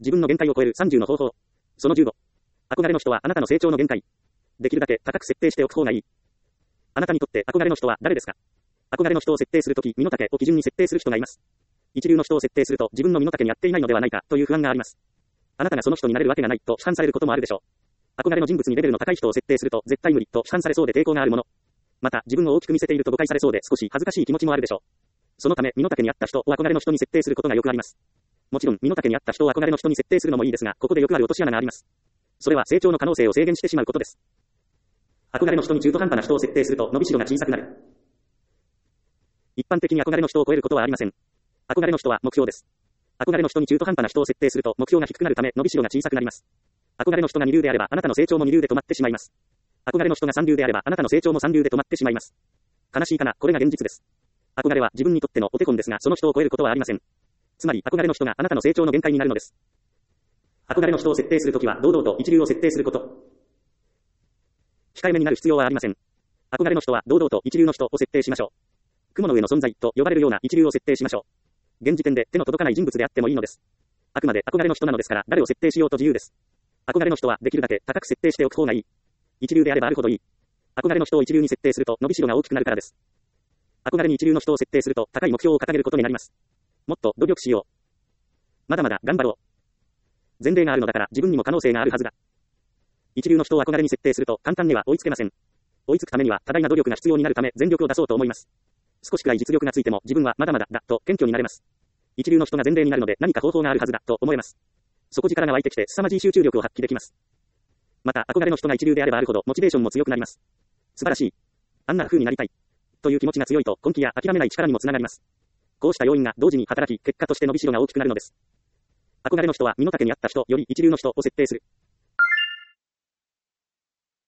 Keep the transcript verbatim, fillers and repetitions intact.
自分の限界を超えるさんじゅうの方法。そのじゅうご。憧れの人はあなたの成長の限界。できるだけ高く設定しておく方がいい。あなたにとって憧れの人は誰ですか？憧れの人を設定するとき、身の丈を基準に設定する人がいます。一流の人を設定すると自分の身の丈に合っていないのではないかという不安があります。あなたがその人になれるわけがないと批判されることもあるでしょう。憧れの人物にレベルの高い人を設定すると絶対無理と批判されそうで抵抗があるもの。また自分を大きく見せていると誤解されそうで少し恥ずかしい気持ちもあるでしょう。そのため身の丈に合った人を憧れの人に設定することがよくあります。もちろん身の丈に合った人を憧れの人に設定するのもいいですが、ここでよくある落とし穴があります。それは成長の可能性を制限してしまうことです。憧れの人に中途半端な人を設定すると伸びしろが小さくなる。一般的に憧れの人を超えることはありません。憧れの人は目標です。憧れの人に中途半端な人を設定すると目標が低くなるため伸びしろが小さくなります。憧れの人が二流であればあなたの成長も二流で止まってしまいます。憧れの人が三流であればあなたの成長も三流で止まってしまいます。悲しいかな、これが現実です。憧れは自分にとってのお手本ですが、その人を超えることはありません。つまり憧れの人があなたの成長の限界になるのです。憧れの人を設定するときは堂々と一流を設定すること。控えめになる必要はありません。憧れの人は堂々と一流の人を設定しましょう。雲の上の存在と呼ばれるような一流を設定しましょう。現時点で手の届かない人物であってもいいのです。あくまで憧れの人なのですから誰を設定しようと自由です。憧れの人はできるだけ高く設定しておく方がいい。一流であればあるほどいい。憧れの人を一流に設定すると伸びしろが大きくなるからです。憧れに一流の人を設定すると高い目標を掲げることになります。もっと努力しよう。まだまだ頑張ろう。前例があるのだから自分にも可能性があるはずだ。一流の人を憧れに設定すると簡単には追いつけません。追いつくためには多大な努力が必要になるため全力を出そうと思います。少しくらい実力がついても自分はまだまだだと謙虚になれます。一流の人が前例になるので何か方法があるはずだと思えます。底力が湧いてきて凄まじい集中力を発揮できます。また憧れの人が一流であればあるほどモチベーションも強くなります。素晴らしい。あんな風になりたい。という気持ちが強いと根気や諦めない力にもつながります。こうした要因が同時に働き結果として伸びしろが大きくなるのです。憧れの人は身の丈に合った人より一流の人を設定する。